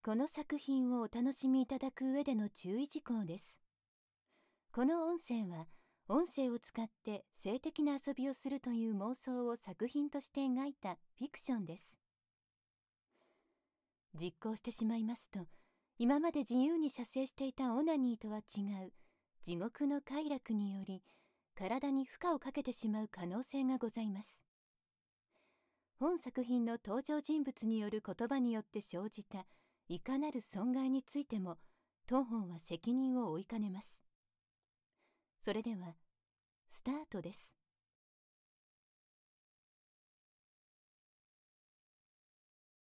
この作品をお楽しみいただく上での注意事項です。この音声は、音声を使って性的な遊びをするという妄想を作品として描いたフィクションです。実行してしまいますと、今まで自由に射精していたオナニーとは違う地獄の快楽により、体に負荷をかけてしまう可能性がございます。本作品の登場人物による言葉によって生じたいかなる損害についても、当本は責任を負いかねます。それでは、スタートです。